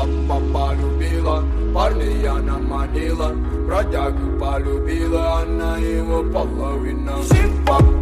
папа полюбила, парня она манила, бродягу полюбила, она его половина. Папа